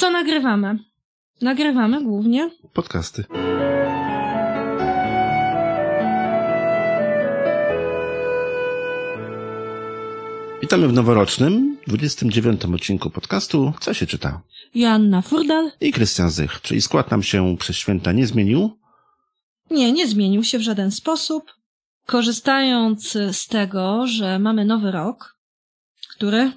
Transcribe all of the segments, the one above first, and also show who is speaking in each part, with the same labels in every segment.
Speaker 1: Co nagrywamy? Nagrywamy głównie
Speaker 2: podcasty. Witamy w noworocznym, 29. odcinku podcastu Co się czyta?
Speaker 1: Joanna Furdal
Speaker 2: I Krystian Zych. Czyli skład nam się przez święta nie zmienił?
Speaker 1: Nie zmienił się w żaden sposób. Korzystając z tego, że mamy nowy rok, który?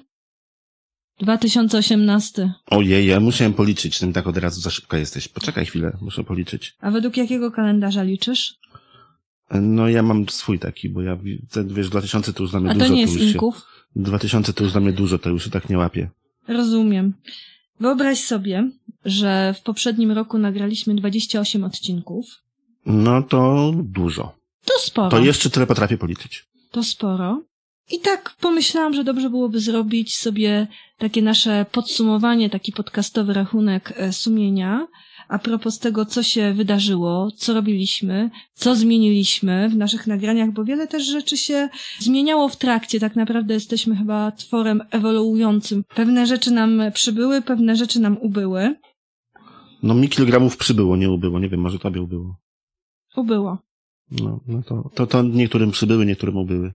Speaker 1: 2018.
Speaker 2: Ojej, ja musiałem policzyć, tym tak od razu za szybko jesteś. Poczekaj chwilę, muszę policzyć.
Speaker 1: A według jakiego kalendarza liczysz?
Speaker 2: No ja mam swój taki, bo ja, wiesz, 2000 to już dla mnie dużo.
Speaker 1: A to nie jest Inków?
Speaker 2: 2000 to już dla mnie dużo, to już się tak nie łapie.
Speaker 1: Rozumiem. Wyobraź sobie, że w poprzednim roku nagraliśmy 28 odcinków.
Speaker 2: No to dużo.
Speaker 1: To sporo.
Speaker 2: To jeszcze tyle potrafię policzyć.
Speaker 1: To sporo. I tak pomyślałam, że dobrze byłoby zrobić sobie takie nasze podsumowanie, taki podcastowy rachunek sumienia a propos tego, co się wydarzyło, co robiliśmy, co zmieniliśmy w naszych nagraniach, bo wiele też rzeczy się zmieniało w trakcie. Tak naprawdę jesteśmy chyba tworem ewoluującym. Pewne rzeczy nam przybyły, pewne rzeczy nam ubyły.
Speaker 2: No mi kilogramów przybyło, nie ubyło. Nie wiem, może tobie ubyło.
Speaker 1: Ubyło.
Speaker 2: No to niektórym przybyły, niektórym ubyły.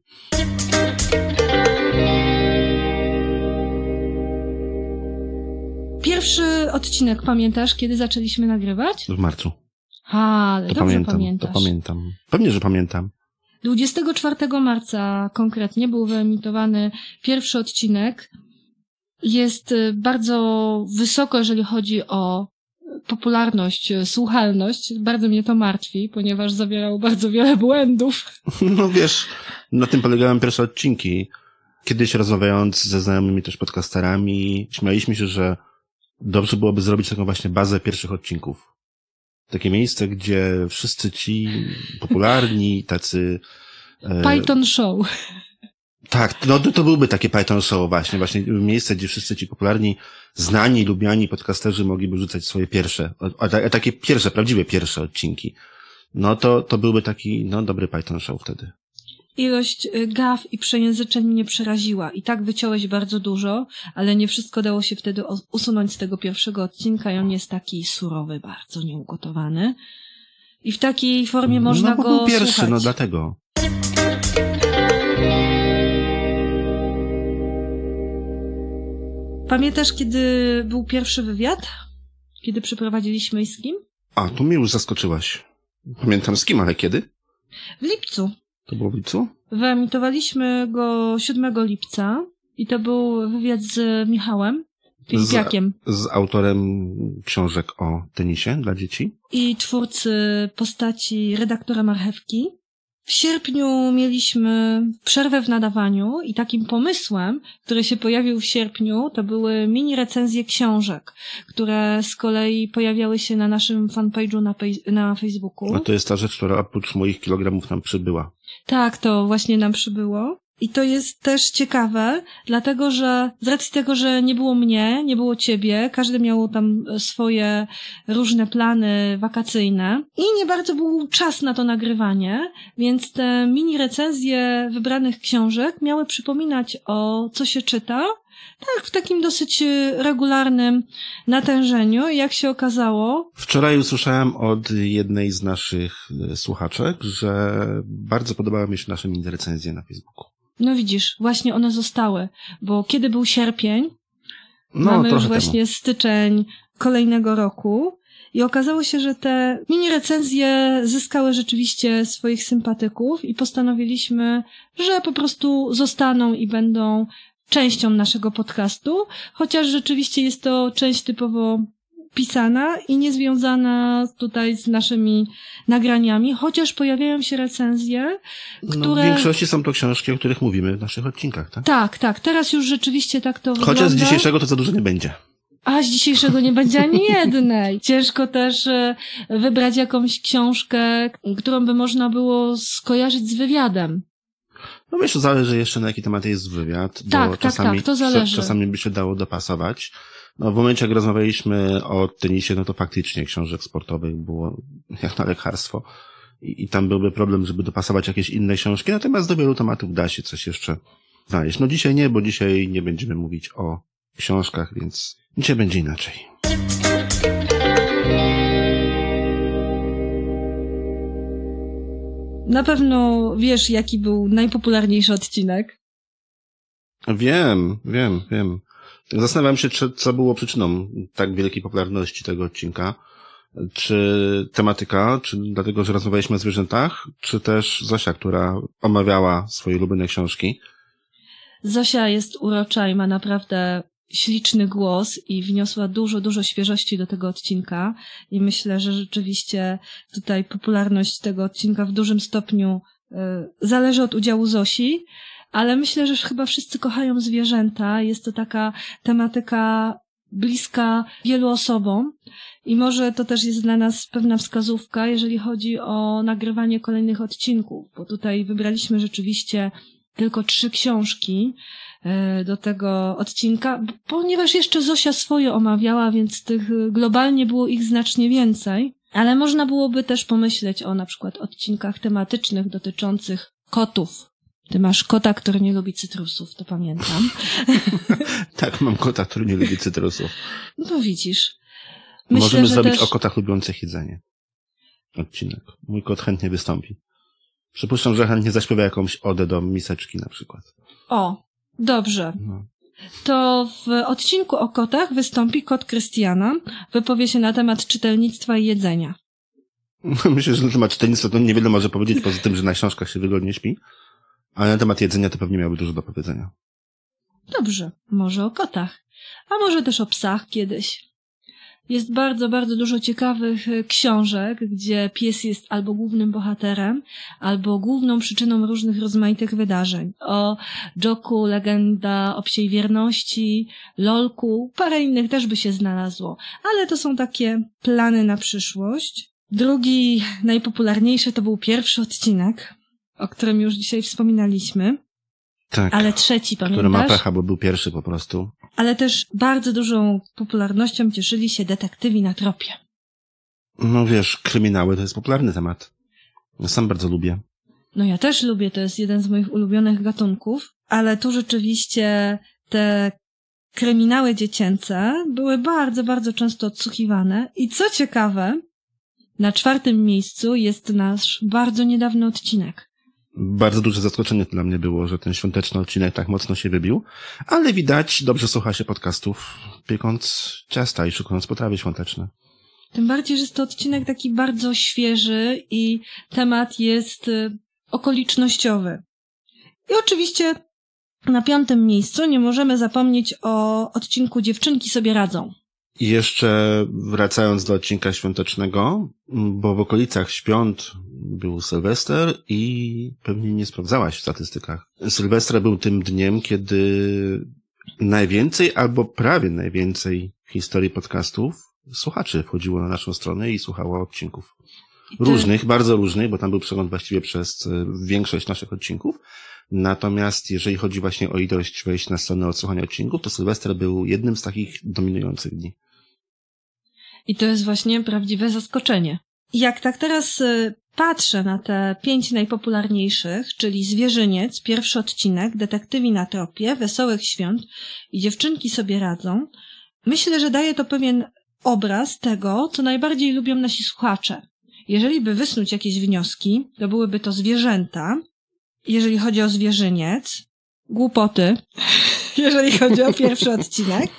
Speaker 1: Pierwszy odcinek, pamiętasz, kiedy zaczęliśmy nagrywać?
Speaker 2: W marcu.
Speaker 1: Ale
Speaker 2: to
Speaker 1: dobrze
Speaker 2: pamiętasz. To pamiętam. Pewnie, że pamiętam.
Speaker 1: 24 marca konkretnie był wyemitowany pierwszy odcinek. Jest bardzo wysoko, jeżeli chodzi o popularność, słuchalność. Bardzo mnie to martwi, ponieważ zawierał bardzo wiele błędów.
Speaker 2: No wiesz, na tym polegały pierwsze odcinki. Kiedyś rozmawiając ze znajomymi też podcasterami, śmialiśmy się, że dobrze byłoby zrobić taką właśnie bazę pierwszych odcinków. Takie miejsce, gdzie wszyscy ci popularni, tacy...
Speaker 1: Python Show.
Speaker 2: Tak, no to byłby takie Python Show właśnie miejsce, gdzie wszyscy ci popularni, znani, lubiani podcasterzy mogliby rzucać swoje pierwsze, takie pierwsze, prawdziwe pierwsze odcinki. No to byłby taki, dobry Python Show wtedy.
Speaker 1: Ilość gaf i przejęzyczeń mnie przeraziła. I tak wyciąłeś bardzo dużo, ale nie wszystko dało się wtedy usunąć z tego pierwszego odcinka i on jest taki surowy, bardzo nieugotowany. I w takiej formie można go
Speaker 2: był pierwszy,
Speaker 1: słuchać.
Speaker 2: Dlatego.
Speaker 1: Pamiętasz, kiedy był pierwszy wywiad? Kiedy przeprowadziliśmy i z kim?
Speaker 2: A, tu mnie już zaskoczyłaś. Pamiętam z kim, ale kiedy?
Speaker 1: W lipcu.
Speaker 2: To było w lipcu?
Speaker 1: Wyemitowaliśmy go 7 lipca i to był wywiad z Michałem Filipiakiem.
Speaker 2: Z autorem książek o tenisie dla dzieci.
Speaker 1: I twórcy postaci redaktora Marchewki. W sierpniu mieliśmy przerwę w nadawaniu i takim pomysłem, który się pojawił w sierpniu, to były mini recenzje książek, które z kolei pojawiały się na naszym fanpage'u na Facebooku.
Speaker 2: A to jest ta rzecz, która oprócz moich kilogramów nam przybyła.
Speaker 1: Tak, to właśnie nam przybyło. I to jest też ciekawe, dlatego że z racji tego, że nie było mnie, nie było ciebie, każdy miał tam swoje różne plany wakacyjne i nie bardzo był czas na to nagrywanie, więc te mini recenzje wybranych książek miały przypominać o co się czyta, tak w takim dosyć regularnym natężeniu i jak się okazało...
Speaker 2: Wczoraj usłyszałem od jednej z naszych słuchaczek, że bardzo podobały mi się nasze mini recenzje na Facebooku.
Speaker 1: No widzisz, właśnie one zostały, bo kiedy był sierpień, mamy już właśnie styczeń kolejnego roku i okazało się, że te mini recenzje zyskały rzeczywiście swoich sympatyków i postanowiliśmy, że po prostu zostaną i będą częścią naszego podcastu, chociaż rzeczywiście jest to część typowo pisana i niezwiązana tutaj z naszymi nagraniami, chociaż pojawiają się recenzje, które...
Speaker 2: w większości są to książki, o których mówimy w naszych odcinkach, tak?
Speaker 1: Tak. Teraz już rzeczywiście tak to wygląda.
Speaker 2: Chociaż z dzisiejszego to za dużo nie będzie.
Speaker 1: A z dzisiejszego nie będzie ani jednej. Ciężko też wybrać jakąś książkę, którą by można było skojarzyć z wywiadem.
Speaker 2: No wiesz, zależy jeszcze na jaki temat jest wywiad.
Speaker 1: Tak, to zależy.
Speaker 2: Czasami by się dało dopasować. No w momencie, jak rozmawialiśmy o tenisie, no to faktycznie książek sportowych było jak na lekarstwo. I tam byłby problem, żeby dopasować jakieś inne książki, natomiast do wielu tematów da się coś jeszcze znaleźć. No dzisiaj nie, bo dzisiaj nie będziemy mówić o książkach, więc dzisiaj będzie inaczej.
Speaker 1: Na pewno wiesz, jaki był najpopularniejszy odcinek.
Speaker 2: Wiem. Zastanawiam się, co było przyczyną tak wielkiej popularności tego odcinka. Czy tematyka, czy dlatego, że rozmawialiśmy o zwierzętach, czy też Zosia, która omawiała swoje ulubione książki?
Speaker 1: Zosia jest urocza i ma naprawdę śliczny głos i wniosła dużo świeżości do tego odcinka i myślę, że rzeczywiście tutaj popularność tego odcinka w dużym stopniu zależy od udziału Zosi, ale myślę, że chyba wszyscy kochają zwierzęta. Jest to taka tematyka bliska wielu osobom i może to też jest dla nas pewna wskazówka, jeżeli chodzi o nagrywanie kolejnych odcinków, bo tutaj wybraliśmy rzeczywiście tylko 3 książki do tego odcinka, ponieważ jeszcze Zosia swoje omawiała, więc tych globalnie było ich znacznie więcej, ale można byłoby też pomyśleć o na przykład odcinkach tematycznych dotyczących kotów. Ty masz kota, który nie lubi cytrusów, to pamiętam.
Speaker 2: Tak, mam kota, który nie lubi cytrusów.
Speaker 1: No widzisz.
Speaker 2: Możemy zrobić o kotach lubiących jedzenie. Odcinek. Mój kot chętnie wystąpi. Przypuszczam, że chętnie zaśpiewa jakąś odę do miseczki na przykład.
Speaker 1: O, dobrze.
Speaker 2: No.
Speaker 1: To w odcinku o kotach wystąpi kot Krystiana. Wypowie się na temat czytelnictwa i jedzenia.
Speaker 2: Myślę, że na temat czytelnictwa to niewiele może powiedzieć, poza tym, że na książkach się wygodnie śpi. Ale na temat jedzenia to pewnie miałby dużo do powiedzenia.
Speaker 1: Dobrze, może o kotach. A może też o psach kiedyś. Jest bardzo dużo ciekawych książek, gdzie pies jest albo głównym bohaterem, albo główną przyczyną różnych rozmaitych wydarzeń. O Joku, legenda o psiej wierności, Lolku, parę innych też by się znalazło. Ale to są takie plany na przyszłość. Drugi, najpopularniejszy to był pierwszy odcinek, o którym już dzisiaj wspominaliśmy.
Speaker 2: Tak.
Speaker 1: Ale trzeci, pamiętasz?
Speaker 2: Który ma pecha, bo był pierwszy po prostu.
Speaker 1: Ale też bardzo dużą popularnością cieszyli się detektywi na tropie.
Speaker 2: No wiesz, kryminały to jest popularny temat. Ja sam bardzo lubię.
Speaker 1: No ja też lubię, to jest jeden z moich ulubionych gatunków, ale tu rzeczywiście te kryminały dziecięce były bardzo często odsłuchiwane i co ciekawe, na 4. miejscu jest nasz bardzo niedawny odcinek.
Speaker 2: Bardzo duże zaskoczenie dla mnie było, że ten świąteczny odcinek tak mocno się wybił, ale widać, dobrze słucha się podcastów, piekąc ciasta i szukając potrawy świąteczne.
Speaker 1: Tym bardziej, że jest to odcinek taki bardzo świeży i temat jest okolicznościowy. I oczywiście na 5. miejscu nie możemy zapomnieć o odcinku Dziewczynki sobie radzą.
Speaker 2: I jeszcze wracając do odcinka świątecznego, bo w okolicach świąt był Sylwester i pewnie nie sprawdzałaś w statystykach. Sylwestra był tym dniem, kiedy najwięcej albo prawie najwięcej w historii podcastów słuchaczy wchodziło na naszą stronę i słuchało odcinków. Różnych, bardzo różnych, bo tam był przegląd właściwie przez większość naszych odcinków. Natomiast jeżeli chodzi właśnie o ilość wejść na stronę odsłuchania odcinków, to Sylwester był jednym z takich dominujących dni.
Speaker 1: I to jest właśnie prawdziwe zaskoczenie. Jak tak teraz patrzę na te 5 najpopularniejszych, czyli Zwierzyniec, pierwszy odcinek, Detektywi na tropie, Wesołych Świąt i Dziewczynki sobie radzą, myślę, że daje to pewien obraz tego, co najbardziej lubią nasi słuchacze. Jeżeli by wysnuć jakieś wnioski, to byłyby to zwierzęta, jeżeli chodzi o Zwierzyniec, głupoty, jeżeli chodzi o pierwszy odcinek,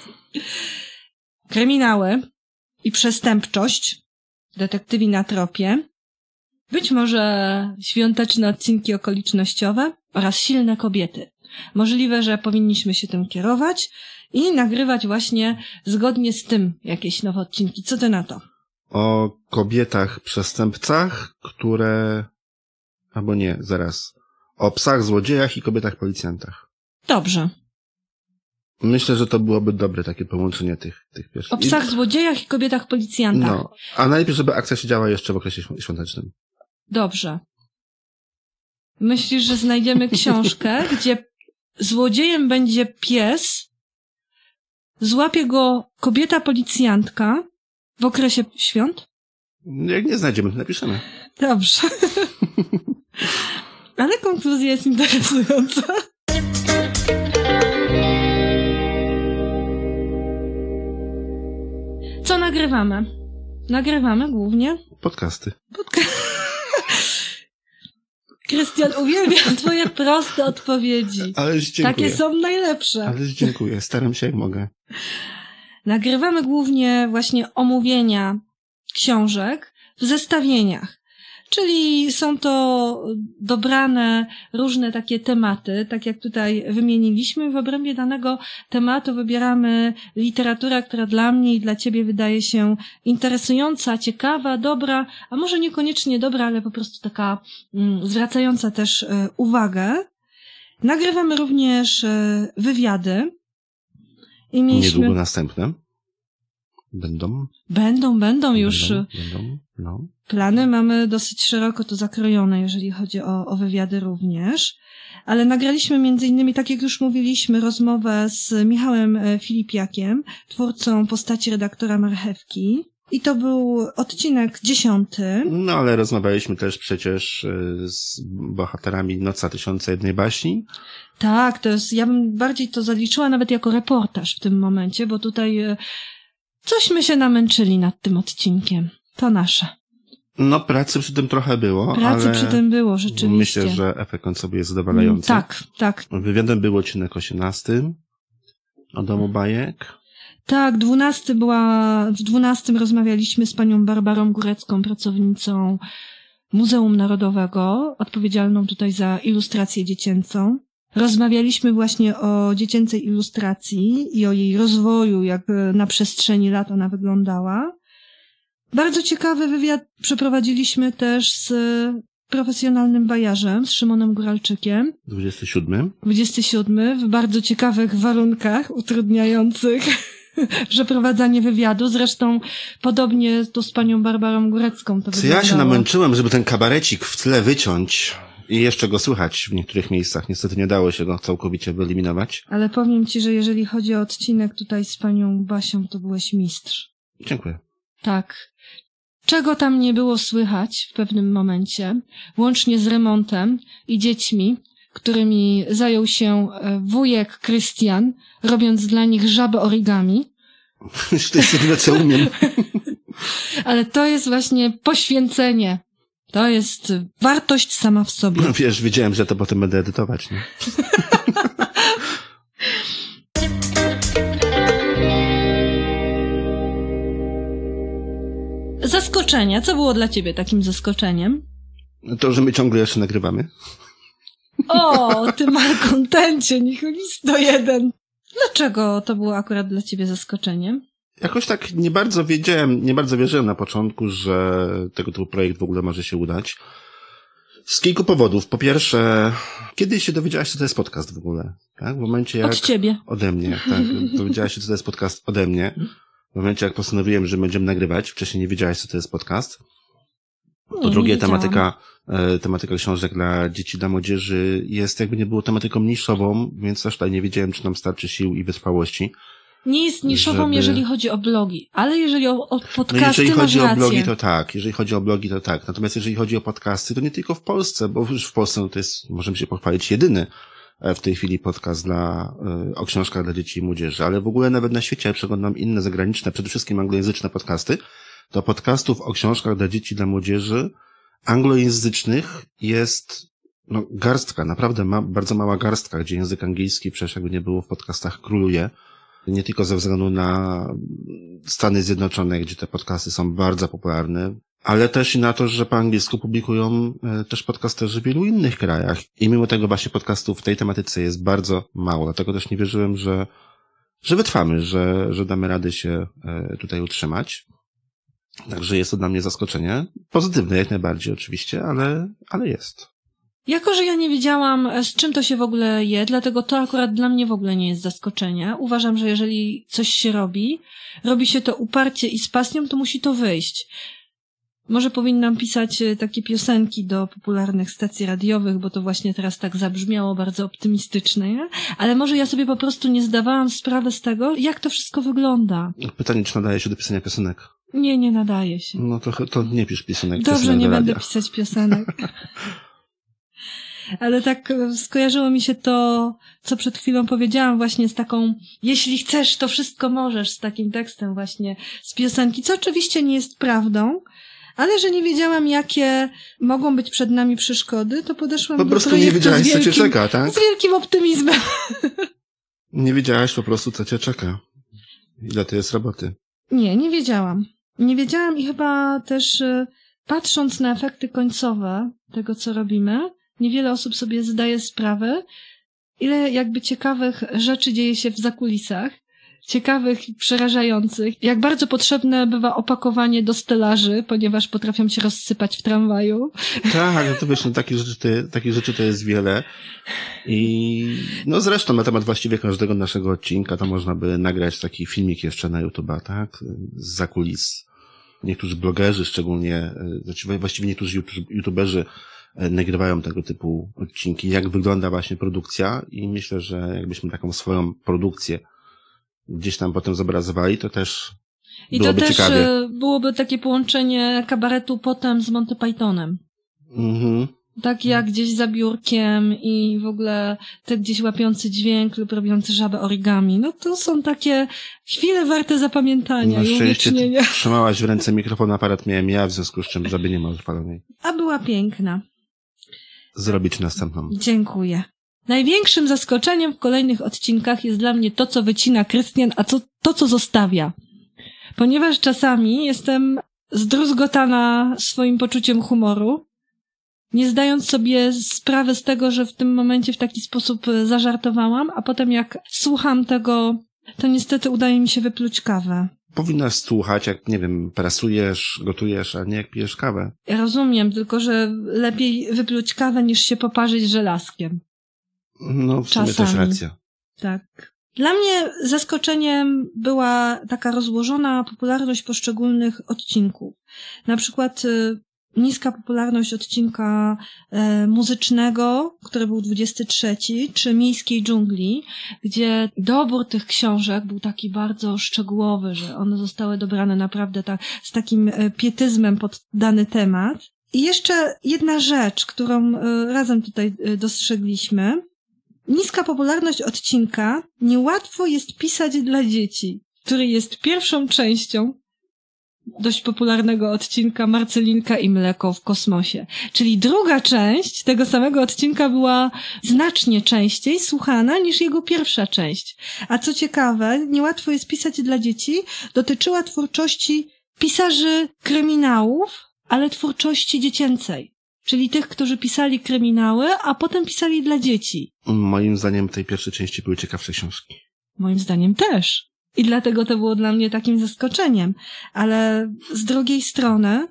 Speaker 1: kryminały i przestępczość, Detektywi na tropie, być może świąteczne odcinki okolicznościowe oraz silne kobiety. Możliwe, że powinniśmy się tym kierować i nagrywać właśnie zgodnie z tym jakieś nowe odcinki. Co ty na to?
Speaker 2: O kobietach przestępcach, które... Albo nie, zaraz. O psach złodziejach i kobietach policjantach.
Speaker 1: Dobrze.
Speaker 2: Myślę, że to byłoby dobre takie połączenie tych pierwszych.
Speaker 1: O psach złodziejach i kobietach policjantach.
Speaker 2: No, a najpierw, żeby akcja się działa jeszcze w okresie świątecznym.
Speaker 1: Dobrze. Myślisz, że znajdziemy książkę, gdzie złodziejem będzie pies, złapie go kobieta policjantka w okresie świąt?
Speaker 2: Jak nie znajdziemy, to napiszemy.
Speaker 1: Dobrze. Ale konkluzja jest interesująca. Co nagrywamy? Nagrywamy głównie
Speaker 2: podcasty.
Speaker 1: Krystian, uwielbiam twoje proste odpowiedzi.
Speaker 2: Ależ dziękuję.
Speaker 1: Takie są najlepsze.
Speaker 2: Ależ dziękuję, staram się jak mogę.
Speaker 1: Nagrywamy głównie właśnie omówienia książek w zestawieniach. Czyli są to dobrane różne takie tematy, tak jak tutaj wymieniliśmy. W obrębie danego tematu wybieramy literaturę, która dla mnie i dla ciebie wydaje się interesująca, ciekawa, dobra, a może niekoniecznie dobra, ale po prostu taka zwracająca też uwagę. Nagrywamy również wywiady. I mieliśmy...
Speaker 2: Niedługo następne. Będą
Speaker 1: już.
Speaker 2: No.
Speaker 1: Plany mamy dosyć szeroko to zakrojone, jeżeli chodzi o wywiady również. Ale nagraliśmy między innymi, tak jak już mówiliśmy, rozmowę z Michałem Filipiakiem, twórcą postaci redaktora Marchewki. I to był odcinek 10.
Speaker 2: No, ale rozmawialiśmy też przecież z bohaterami Noca 1001 baśni.
Speaker 1: Tak, to jest, ja bym bardziej to zaliczyła nawet jako reportaż w tym momencie, bo tutaj cośmy się namęczyli nad tym odcinkiem. To nasze.
Speaker 2: No, pracy przy tym trochę było,
Speaker 1: ale przy tym było, rzeczywiście.
Speaker 2: Myślę, że efekt końcowy jest zadowalający.
Speaker 1: Tak.
Speaker 2: Wywiadem był odcinek 18 o Domu Bajek.
Speaker 1: Tak, w 12 rozmawialiśmy z panią Barbarą Górecką, pracownicą Muzeum Narodowego, odpowiedzialną tutaj za ilustrację dziecięcą. Rozmawialiśmy właśnie o dziecięcej ilustracji i o jej rozwoju, jak na przestrzeni lat ona wyglądała. Bardzo ciekawy wywiad przeprowadziliśmy też z profesjonalnym bajarzem, z Szymonem Góralczykiem.
Speaker 2: 27.
Speaker 1: W bardzo ciekawych warunkach, utrudniających przeprowadzanie wywiadu. Zresztą podobnie to z panią Barbarą Górecką to wyglądało.
Speaker 2: Ja się namęczyłem, żeby ten kabarecik w tle wyciąć i jeszcze go słychać w niektórych miejscach. Niestety nie dało się go całkowicie wyeliminować.
Speaker 1: Ale powiem ci, że jeżeli chodzi o odcinek tutaj z panią Basią, to byłeś mistrz.
Speaker 2: Dziękuję.
Speaker 1: Tak. Czego tam nie było słychać w pewnym momencie, łącznie z remontem i dziećmi, którymi zajął się wujek Krystian, robiąc dla nich żabę origami.
Speaker 2: To jest jedyne, co umiem.
Speaker 1: Ale to jest właśnie poświęcenie. To jest wartość sama w sobie.
Speaker 2: No wiesz, wiedziałem, że to potem będę edytować, nie?
Speaker 1: Zaskoczenia. Co było dla ciebie takim zaskoczeniem?
Speaker 2: To, że my ciągle jeszcze nagrywamy.
Speaker 1: O, ty malkontencie, nihilisto jeden. Dlaczego to było akurat dla ciebie zaskoczeniem?
Speaker 2: Jakoś tak nie bardzo wierzyłem na początku, że tego typu projekt w ogóle może się udać. Z kilku powodów. Po pierwsze, kiedy się dowiedziałaś, co to jest podcast w ogóle? Tak? W momencie jak...
Speaker 1: Od ciebie.
Speaker 2: Ode mnie, tak. Dowiedziałaś się, co to jest podcast ode mnie. W momencie jak postanowiłem, że będziemy nagrywać, wcześniej nie wiedziałaś, co to jest podcast. Po drugie, tematyka książek dla dzieci, dla młodzieży jest, jakby nie było, tematyką niszową, więc też tutaj nie wiedziałem, czy nam starczy sił i wytrwałości.
Speaker 1: Nie jest niszową, jeżeli chodzi o blogi, ale jeżeli o podcasty,
Speaker 2: no jeżeli chodzi
Speaker 1: masz
Speaker 2: o blogi, to tak. Jeżeli chodzi o blogi, to tak. Natomiast jeżeli chodzi o podcasty, to nie tylko w Polsce, bo już w Polsce to jest, możemy się pochwalić, jedyny w tej chwili podcast o książkach dla dzieci i młodzieży, ale w ogóle nawet na świecie, jak przeglądam inne zagraniczne, przede wszystkim anglojęzyczne podcasty, to podcastów o książkach dla dzieci i dla młodzieży anglojęzycznych jest garstka, naprawdę bardzo mała garstka, gdzie język angielski przecież jakby nie było w podcastach króluje. Nie tylko ze względu na Stany Zjednoczone, gdzie te podcasty są bardzo popularne, ale też i na to, że po angielsku publikują też podcasterzy w wielu innych krajach. I mimo tego właśnie podcastów w tej tematyce jest bardzo mało. Dlatego też nie wierzyłem, że wytrwamy, że damy radę się tutaj utrzymać. Także jest to dla mnie zaskoczenie. Pozytywne jak najbardziej oczywiście, ale jest.
Speaker 1: Jako, że ja nie wiedziałam, z czym to się w ogóle je, dlatego to akurat dla mnie w ogóle nie jest zaskoczenie. Uważam, że jeżeli coś się robi się to uparcie i z pasją, to musi to wyjść. Może powinnam pisać takie piosenki do popularnych stacji radiowych, bo to właśnie teraz tak zabrzmiało bardzo optymistycznie, nie? Ale może ja sobie po prostu nie zdawałam sprawy z tego, jak to wszystko wygląda.
Speaker 2: Pytanie, czy nadaje się do pisania piosenek?
Speaker 1: Nie nadaje się.
Speaker 2: No to nie pisz piosenek.
Speaker 1: Dobrze, nie będę pisać piosenek. Ale tak skojarzyło mi się to, co przed chwilą powiedziałam, właśnie z taką, jeśli chcesz, to wszystko możesz, z takim tekstem właśnie z piosenki, co oczywiście nie jest prawdą, Ale że nie wiedziałam, jakie mogą być przed nami przeszkody, to podeszłam do projektu.
Speaker 2: Po prostu nie wiedziałaś, co cię czeka, tak?
Speaker 1: Z wielkim optymizmem.
Speaker 2: Nie wiedziałaś po prostu, co cię czeka. Ile to jest roboty?
Speaker 1: Nie wiedziałam. Nie wiedziałam i chyba też patrząc na efekty końcowe tego, co robimy, niewiele osób sobie zdaje sprawę, ile jakby ciekawych rzeczy dzieje się w zakulisach, ciekawych i przerażających, jak bardzo potrzebne bywa opakowanie do stelaży, ponieważ potrafią się rozsypać w tramwaju.
Speaker 2: Tak, to wiesz, no, takich rzeczy to jest wiele i no zresztą na temat właściwie każdego naszego odcinka to można by nagrać taki filmik jeszcze na YouTube'a, tak? Z zakulis. Niektórzy blogerzy szczególnie, znaczy właściwie niektórzy youtuberzy nagrywają tego typu odcinki, jak wygląda właśnie produkcja i myślę, że jakbyśmy taką swoją produkcję gdzieś tam potem zobrazowali, to też byłoby ciekawie. I to też
Speaker 1: byłoby takie połączenie kabaretu potem z Monty Pythonem.
Speaker 2: Mhm.
Speaker 1: Tak jak gdzieś za biurkiem i w ogóle te gdzieś łapiący dźwięk lub robiący żabę origami. No to są takie chwile warte zapamiętania i uwiecznienia.
Speaker 2: Trzymałaś w ręce mikrofon, aparat miałem ja, w związku z czym żaby nie ma odpalonej.
Speaker 1: A była piękna.
Speaker 2: Zrobić następną.
Speaker 1: Dziękuję. Największym zaskoczeniem w kolejnych odcinkach jest dla mnie to, co wycina Krystian, a to, co zostawia. Ponieważ czasami jestem zdruzgotana swoim poczuciem humoru, nie zdając sobie sprawy z tego, że w tym momencie w taki sposób zażartowałam, a potem jak słucham tego, to niestety udaje mi się wypluć kawę.
Speaker 2: Powinnaś słuchać, jak, nie wiem, prasujesz, gotujesz, a nie jak pijesz kawę.
Speaker 1: Ja rozumiem, tylko że lepiej wypluć kawę niż się poparzyć żelazkiem.
Speaker 2: No, w sumie czasami. Też racja.
Speaker 1: Tak. Dla mnie zaskoczeniem była taka rozłożona popularność poszczególnych odcinków. Na przykład niska popularność odcinka muzycznego, który był 23, czy Miejskiej dżungli, gdzie dobór tych książek był taki bardzo szczegółowy, że one zostały dobrane naprawdę z takim pietyzmem pod dany temat. I jeszcze jedna rzecz, którą razem tutaj dostrzegliśmy. Niska popularność odcinka niełatwo jest pisać dla dzieci, który jest pierwszą częścią dość popularnego odcinka Marcelinka i mleko w kosmosie. Czyli druga część tego samego odcinka była znacznie częściej słuchana niż jego pierwsza część. A co ciekawe, niełatwo jest pisać dla dzieci, dotyczyła twórczości pisarzy kryminałów, ale twórczości dziecięcej. Czyli tych, którzy pisali kryminały, a potem pisali dla dzieci.
Speaker 2: Moim zdaniem tej pierwszej części były ciekawsze książki.
Speaker 1: Moim zdaniem też. I dlatego to było dla mnie takim zaskoczeniem. Ale z drugiej strony,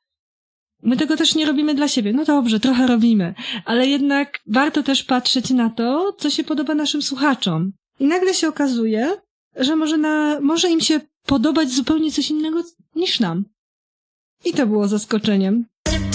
Speaker 1: my tego też nie robimy dla siebie. No dobrze, trochę robimy. Ale jednak warto też patrzeć na to, co się podoba naszym słuchaczom. I nagle się okazuje, że może im się podobać zupełnie coś innego niż nam. I to było zaskoczeniem.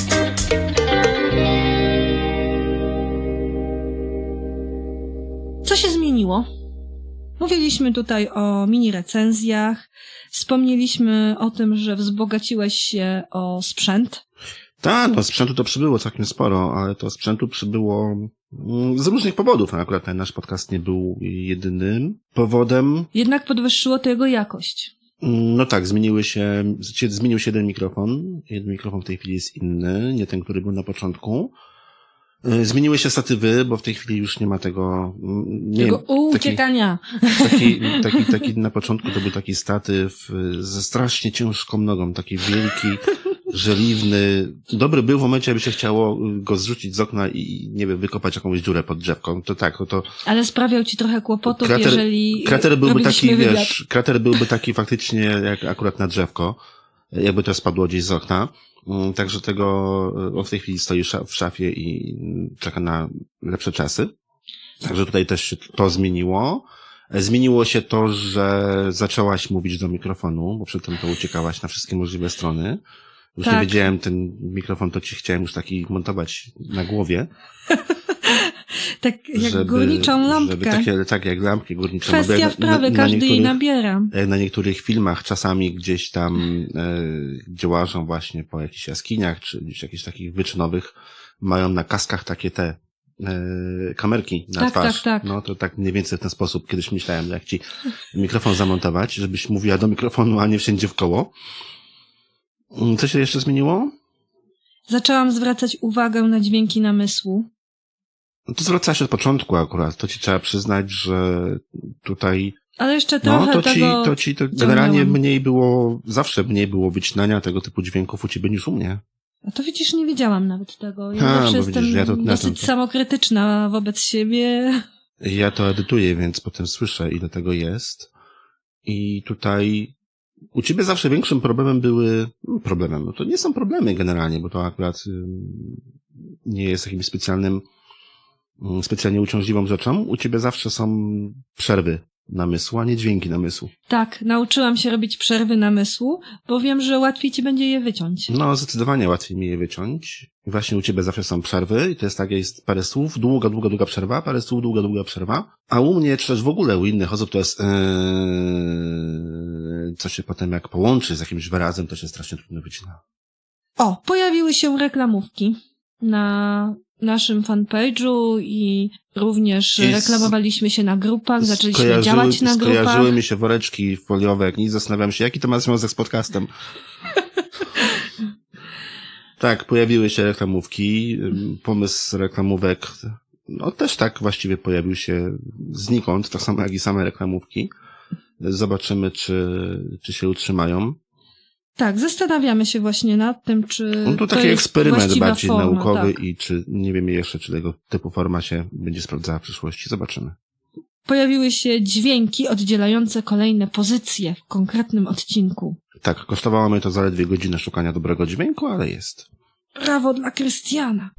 Speaker 1: Co się zmieniło? Mówiliśmy tutaj o mini recenzjach, wspomnieliśmy o tym, że wzbogaciłeś się o sprzęt.
Speaker 2: Tak, no sprzętu to przybyło całkiem sporo, ale to sprzętu przybyło z różnych powodów. Akurat ten nasz podcast nie był jedynym powodem.
Speaker 1: Jednak podwyższyło to jego jakość.
Speaker 2: No tak, zmienił się jeden mikrofon. Jeden mikrofon w tej chwili jest inny, nie ten, który był na początku. Zmieniły się statywy, bo w tej chwili już nie ma tego...
Speaker 1: uciekania.
Speaker 2: Taki na początku to był taki statyw ze strasznie ciężką nogą, taki wielki, żeliwny. Dobry był w momencie, aby się chciało go zrzucić z okna i, nie wiem, wykopać jakąś dziurę pod drzewką. To tak, to...
Speaker 1: Ale sprawiał ci trochę kłopotów, jeżeli
Speaker 2: krater byłby taki, wiesz, krater byłby taki faktycznie jak akurat na drzewko, jakby to spadło gdzieś z okna. Także on w tej chwili stoi w szafie i czeka na lepsze czasy. Także tutaj też się to zmieniło. Zmieniło się to, że zaczęłaś mówić do mikrofonu, bo przedtem to uciekałaś na wszystkie możliwe strony. Już tak. Nie wiedziałem, ten mikrofon to ci chciałem już taki montować na głowie.
Speaker 1: Tak jak górniczą lampkę.
Speaker 2: Tak jak lampki górnicze.
Speaker 1: Kwestia wprawy, każdy jej nabiera.
Speaker 2: Na niektórych filmach czasami gdzieś tam gdzie łażą właśnie po jakichś jaskiniach, czy gdzieś jakichś takich wyczynowych, mają na kaskach takie te kamerki na twarz. Tak. No to tak mniej więcej w ten sposób kiedyś myślałem, jak ci mikrofon zamontować, żebyś mówiła do mikrofonu, a nie wszędzie w koło. Co się jeszcze zmieniło?
Speaker 1: Zaczęłam zwracać uwagę na dźwięki namysłu.
Speaker 2: No to zwracałaś od początku akurat. To ci trzeba przyznać, że tutaj...
Speaker 1: Ale jeszcze trochę
Speaker 2: to generalnie zawsze mniej było wycinania tego typu dźwięków u ciebie niż u mnie.
Speaker 1: A to widzisz, nie wiedziałam nawet tego. Ja zawsze jestem dosyć samokrytyczna wobec siebie.
Speaker 2: Ja to edytuję, więc potem słyszę, ile tego jest. I tutaj u ciebie zawsze większym problemem były... no to nie są problemy generalnie, bo to akurat nie jest jakimś specjalnie uciążliwą rzeczą. U ciebie zawsze są przerwy namysłu, a nie dźwięki namysłu.
Speaker 1: Tak, nauczyłam się robić przerwy namysłu, bo wiem, że łatwiej ci będzie je wyciąć.
Speaker 2: No, zdecydowanie łatwiej mi je wyciąć. Właśnie u ciebie zawsze są przerwy i to jest tak, jest parę słów, długa przerwa, parę słów, długa przerwa. A u mnie, czy też w ogóle u innych osób to jest co się potem jak połączy z jakimś wyrazem, to się strasznie trudno wycina.
Speaker 1: O, pojawiły się reklamówki na naszym fanpage'u i również reklamowaliśmy się na grupach, zaczęliśmy działać na grupach.
Speaker 2: Skojarzyły mi się woreczki foliowe i zastanawiam się, jaki to ma związek z podcastem. Tak, pojawiły się reklamówki. Pomysł reklamówek też tak właściwie pojawił się znikąd, tak samo jak i same reklamówki. Zobaczymy, czy się utrzymają.
Speaker 1: Tak, zastanawiamy się właśnie nad tym, czy
Speaker 2: to taki eksperyment bardziej
Speaker 1: forma,
Speaker 2: naukowy
Speaker 1: tak.
Speaker 2: I czy nie wiemy jeszcze, czy tego typu forma się będzie sprawdzała w przyszłości. Zobaczymy.
Speaker 1: Pojawiły się dźwięki oddzielające kolejne pozycje w konkretnym odcinku.
Speaker 2: Tak, kosztowało mnie to zaledwie godzinę szukania dobrego dźwięku, ale jest.
Speaker 1: Brawo dla Krystiana.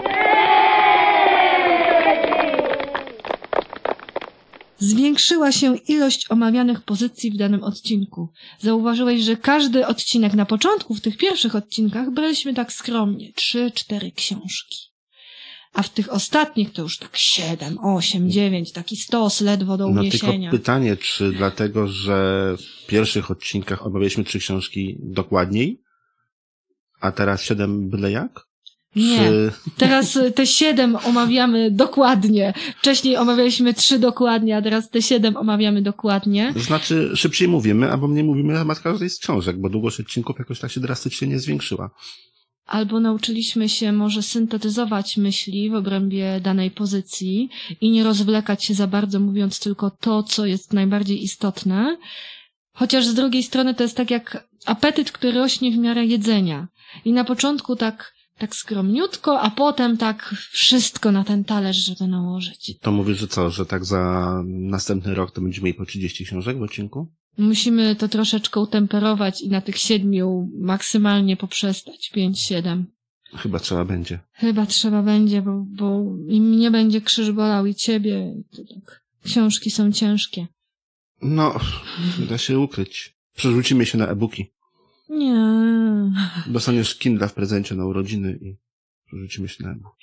Speaker 1: Zwiększyła się ilość omawianych pozycji w danym odcinku. Zauważyłeś, że każdy odcinek na początku, w tych pierwszych odcinkach, braliśmy tak skromnie 3-4 książki. A w tych ostatnich to już tak 7, 8, 9, taki stos ledwo do uniesienia.
Speaker 2: No tylko pytanie, czy dlatego, że w pierwszych odcinkach omawialiśmy 3 książki dokładniej, a teraz 7 byle jak?
Speaker 1: Nie, teraz te 7 omawiamy dokładnie. Wcześniej omawialiśmy 3 dokładnie, a teraz te 7 omawiamy dokładnie.
Speaker 2: To znaczy szybciej mówimy, albo mniej mówimy na temat każdej z książek, bo długość odcinków jakoś tak się drastycznie nie zwiększyła.
Speaker 1: Albo nauczyliśmy się może syntetyzować myśli w obrębie danej pozycji i nie rozwlekać się za bardzo, mówiąc tylko to, co jest najbardziej istotne. Chociaż z drugiej strony to jest tak jak apetyt, który rośnie w miarę jedzenia. I na początku tak skromniutko, a potem tak wszystko na ten talerz, żeby nałożyć.
Speaker 2: To mówisz, że co, że tak za następny rok to będziemy mieli po 30 książek w odcinku?
Speaker 1: Musimy to troszeczkę utemperować i na tych 7 maksymalnie poprzestać. 5-7.
Speaker 2: Chyba trzeba będzie,
Speaker 1: bo i mnie będzie krzyż bolał i ciebie. Tak. Książki są ciężkie.
Speaker 2: No, da się ukryć. Przerzucimy się na e-booki.
Speaker 1: Nie.
Speaker 2: Dostaniesz Kindle w prezencie na urodziny i przerzucimy się na e-booki.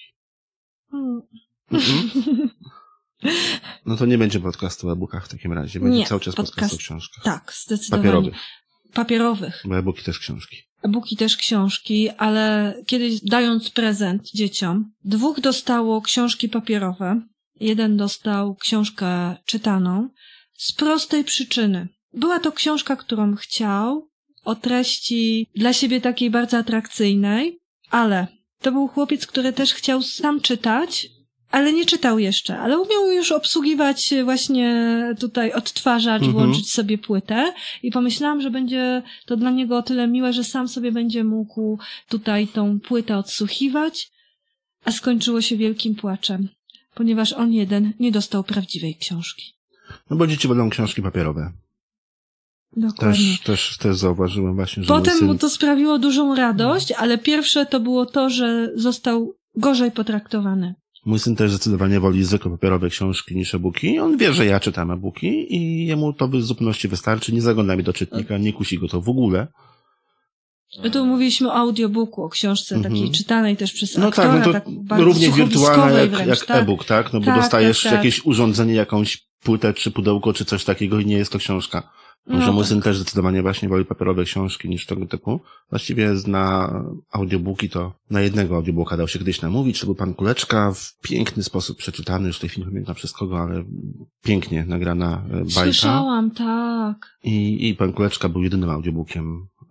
Speaker 2: No to nie będzie podcastu o e-bookach w takim razie. Będzie cały czas podcast o książkach.
Speaker 1: Tak, zdecydowanie. Papierowych.
Speaker 2: Bo e-booki też książki.
Speaker 1: E-booki też książki, ale kiedyś dając prezent dzieciom, 2 dostało książki papierowe, 1 dostał książkę czytaną z prostej przyczyny. Była to książka, którą chciał, o treści dla siebie takiej bardzo atrakcyjnej, ale to był chłopiec, który też chciał sam czytać, ale nie czytał jeszcze, ale umiał już obsługiwać właśnie tutaj odtwarzacz, włączyć sobie płytę i pomyślałam, że będzie to dla niego o tyle miłe, że sam sobie będzie mógł tutaj tą płytę odsłuchiwać, a skończyło się wielkim płaczem, ponieważ on jeden nie dostał prawdziwej książki.
Speaker 2: No bo dzieci wolą książki papierowe.
Speaker 1: Dokładnie.
Speaker 2: Też zauważyłem właśnie, że
Speaker 1: potem mu to sprawiło dużą radość, ale pierwsze to było to, że został gorzej potraktowany.
Speaker 2: Mój syn też zdecydowanie woli zwykłe papierowe książki niż e-booki. On wie, że ja czytam e-booki i jemu to w zupełności wystarczy. Nie zagląda mi do czytnika, nie kusi go to w ogóle.
Speaker 1: Tu mówiliśmy o audiobooku, o książce takiej czytanej też przez aktora.
Speaker 2: No tak,
Speaker 1: tak bardzo
Speaker 2: równie wirtualna jak
Speaker 1: tak?
Speaker 2: e-book, tak? No bo dostajesz jakieś urządzenie, jakąś płytę, czy pudełko, czy coś takiego i nie jest to książka. Może mój syn też zdecydowanie właśnie woli papierowe książki niż tego typu. Właściwie na audiobooki to na jednego audiobooka dał się kiedyś namówić. To był Pan Kuleczka, w piękny sposób przeczytany, już w tej chwili nie pamiętam przez kogo, ale pięknie nagrana bajka.
Speaker 1: Słyszałam, tak.
Speaker 2: I Pan Kuleczka był jedynym audiobookiem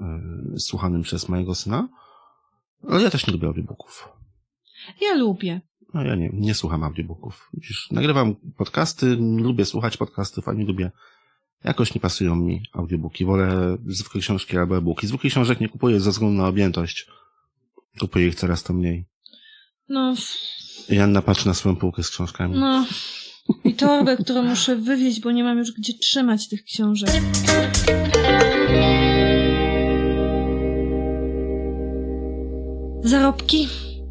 Speaker 2: słuchanym przez mojego syna, ale ja też nie lubię audiobooków.
Speaker 1: Ja lubię.
Speaker 2: No ja nie słucham audiobooków. Widzisz, nagrywam podcasty, lubię słuchać podcastów, a nie lubię. Jakoś nie pasują mi audiobooki. Wolę zwykłe książki albo e-booki. Zwykłych książek nie kupuję ze względu na objętość. Kupuję ich coraz to mniej.
Speaker 1: No.
Speaker 2: Janna patrzy na swoją półkę z książkami.
Speaker 1: No. I torbę, którą muszę wywieźć, bo nie mam już gdzie trzymać tych książek. Zarobki?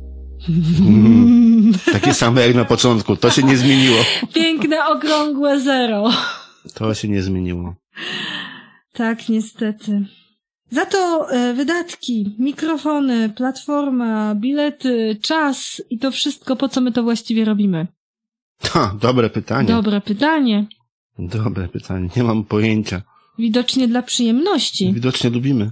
Speaker 2: Takie same jak na początku. To się nie zmieniło.
Speaker 1: Piękne, okrągłe zero.
Speaker 2: To się nie zmieniło.
Speaker 1: Tak, niestety. Za to wydatki, mikrofony, platforma, bilety, czas i to wszystko, po co my to właściwie robimy?
Speaker 2: Dobre pytanie.
Speaker 1: Dobre pytanie.
Speaker 2: Nie mam pojęcia.
Speaker 1: Widocznie dla przyjemności.
Speaker 2: Widocznie lubimy.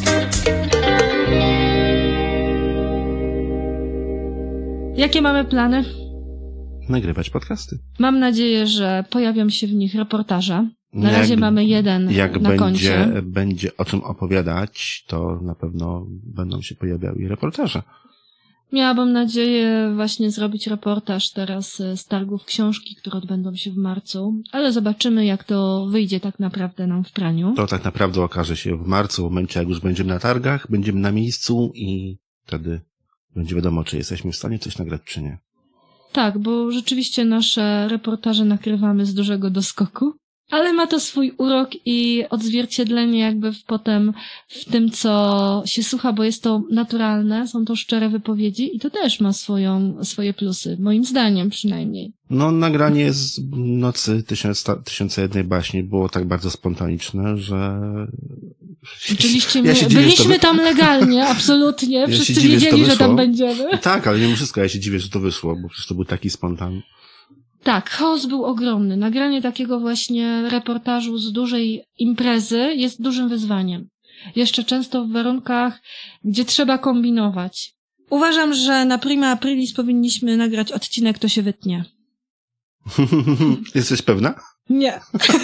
Speaker 1: Jakie mamy plany?
Speaker 2: Nagrywać podcasty.
Speaker 1: Mam nadzieję, że pojawią się w nich reportaże. Na razie mamy jeden na koncie.
Speaker 2: Jak będzie o czym opowiadać, to na pewno będą się pojawiały reportaże.
Speaker 1: Miałabym nadzieję właśnie zrobić reportaż teraz z targów książki, które odbędą się w marcu, ale zobaczymy, jak to wyjdzie tak naprawdę nam w praniu.
Speaker 2: To tak naprawdę okaże się w marcu, w momencie jak już będziemy na targach, będziemy na miejscu i wtedy będzie wiadomo, czy jesteśmy w stanie coś nagrać, czy nie.
Speaker 1: Tak, bo rzeczywiście nasze reportaże nakrywamy z dużego doskoku, ale ma to swój urok i odzwierciedlenie jakby potem w tym, co się słucha, bo jest to naturalne, są to szczere wypowiedzi i to też ma swoje plusy, moim zdaniem przynajmniej.
Speaker 2: No, nagranie z Nocy 1001 baśni było tak bardzo spontaniczne, że...
Speaker 1: Oczywiście byliśmy tam legalnie, absolutnie, wszyscy wiedzieli, że tam będziemy.
Speaker 2: Tak, ale mimo wszystko ja się dziwię, że to wyszło, bo przecież to był taki spontan.
Speaker 1: Tak, chaos był ogromny. Nagranie takiego właśnie reportażu z dużej imprezy jest dużym wyzwaniem. Jeszcze często w warunkach, gdzie trzeba kombinować. Uważam, że na prima aprilis powinniśmy nagrać odcinek To się wytnie.
Speaker 2: Jesteś pewna?
Speaker 1: Nie.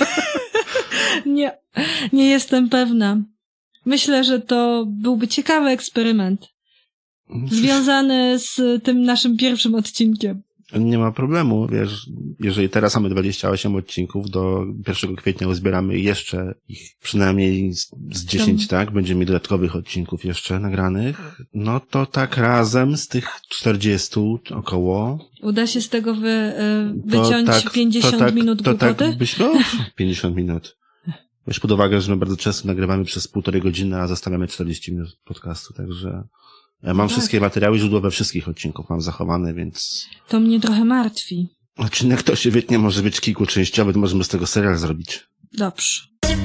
Speaker 1: Nie jestem pewna. Myślę, że to byłby ciekawy eksperyment. Związany z tym naszym pierwszym odcinkiem.
Speaker 2: Nie ma problemu, wiesz, jeżeli teraz mamy 28 odcinków, do 1 kwietnia uzbieramy jeszcze ich przynajmniej z 10, tak? Będziemy mieli dodatkowych odcinków jeszcze nagranych. No to tak razem z tych 40 około.
Speaker 1: Uda się z tego wyciąć 50 minut głupoty?
Speaker 2: Tak byśmy, 50 minut. Weź pod uwagę, że my bardzo często nagrywamy przez 1,5 godziny, a zostawiamy 40 minut podcastu, także... Ja mam wszystkie materiały źródłowe wszystkich odcinków, mam zachowane, więc...
Speaker 1: To mnie trochę martwi.
Speaker 2: Odcinek To się wytnie może być kilkuczęściowy, to możemy z tego serial zrobić.
Speaker 1: Dobrze.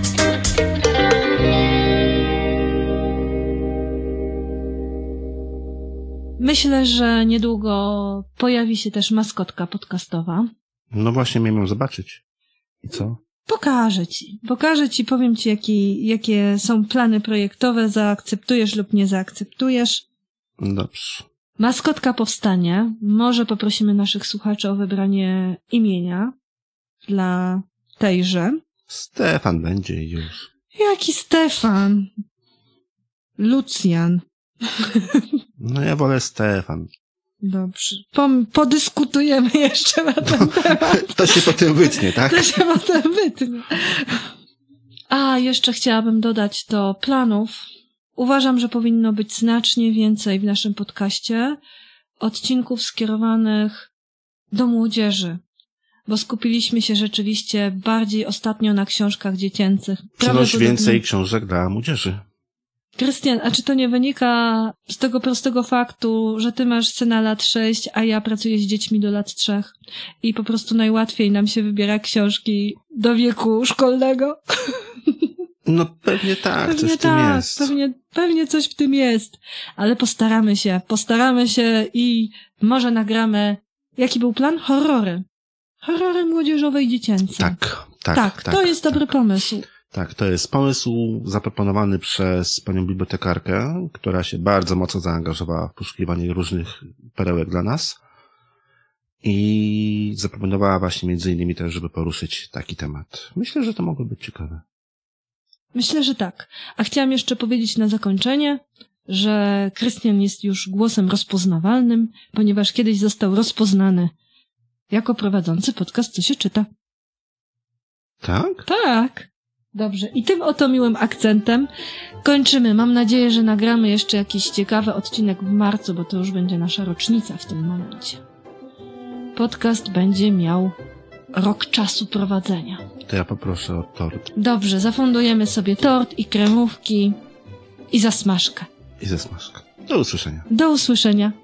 Speaker 1: Myślę, że niedługo pojawi się też maskotka podcastowa.
Speaker 2: No właśnie, miałem ją zobaczyć. I co?
Speaker 1: Pokażę ci, powiem ci, jakie są plany projektowe, zaakceptujesz lub nie zaakceptujesz.
Speaker 2: Dobrze.
Speaker 1: Maskotka powstanie. Może poprosimy naszych słuchaczy o wybranie imienia dla tejże.
Speaker 2: Stefan będzie już.
Speaker 1: Jaki Stefan? Lucjan.
Speaker 2: No ja wolę Stefan.
Speaker 1: Dobrze. Podyskutujemy jeszcze na ten temat.
Speaker 2: To się potem wytnie, tak?
Speaker 1: To się potem wytnie. A, jeszcze chciałabym dodać do planów. Uważam, że powinno być znacznie więcej w naszym podcaście odcinków skierowanych do młodzieży, bo skupiliśmy się rzeczywiście bardziej ostatnio na książkach dziecięcych.
Speaker 2: Przynoś więcej książek dla młodzieży.
Speaker 1: Krystian, a czy to nie wynika z tego prostego faktu, że ty masz syna lat 6, a ja pracuję z dziećmi do lat 3 i po prostu najłatwiej nam się wybiera książki do wieku szkolnego?
Speaker 2: No pewnie tak, coś w tym jest.
Speaker 1: Pewnie coś w tym jest, ale postaramy się i może nagramy, jaki był plan? Horrory młodzieżowe i dziecięce. Tak, to jest dobry pomysł.
Speaker 2: Tak, to jest pomysł zaproponowany przez panią bibliotekarkę, która się bardzo mocno zaangażowała w poszukiwanie różnych perełek dla nas i zaproponowała właśnie między innymi też, żeby poruszyć taki temat. Myślę, że to mogło być ciekawe.
Speaker 1: Myślę, że tak. A chciałam jeszcze powiedzieć na zakończenie, że Krystian jest już głosem rozpoznawalnym, ponieważ kiedyś został rozpoznany jako prowadzący podcast Co się czyta.
Speaker 2: Tak?
Speaker 1: Tak. Dobrze. I tym oto miłym akcentem kończymy. Mam nadzieję, że nagramy jeszcze jakiś ciekawy odcinek w marcu, bo to już będzie nasza rocznica w tym momencie. Podcast będzie miał rok czasu prowadzenia.
Speaker 2: To ja poproszę o tort.
Speaker 1: Dobrze, zafundujemy sobie tort i kremówki i zasmażkę.
Speaker 2: Do usłyszenia.
Speaker 1: Do usłyszenia.